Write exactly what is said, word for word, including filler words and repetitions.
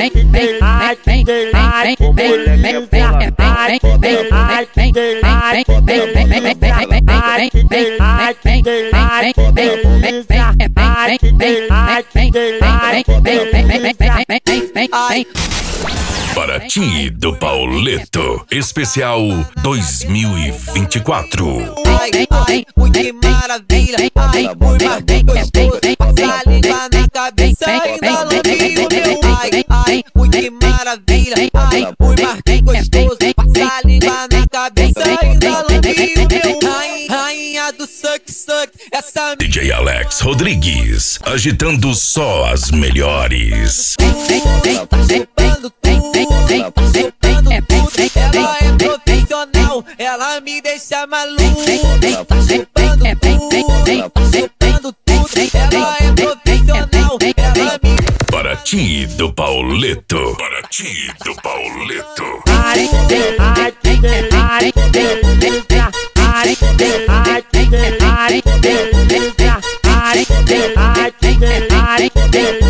Paraty do Pauleto, especial dois mil e vinte e quatro. Ai, ai, ui, que maravilha. Ai, ui, mas gostoso. Passa a língua na cabeça e ainda lambe o meu. Ai, ai, ui, que maravilha. Ai, ui, mas gostoso. Passa a língua na cabeça e ainda lambe o meu. Ai, rainha do suck suck. Essa D J Alex Rodrigues, agitando só as melhores. tá chupando tudo, tá chupando tudo. Ela é profissional, ela me deixa maluco. Tá chupando tudo, tá chupando tudo. Ela é profissional, ela me... Paraty do Pauleto, Paraty do Pauleto. Ai, ai, ai, ai, delícia. Ai, ai, ai, delícia. Ai, ai, ai, delícia.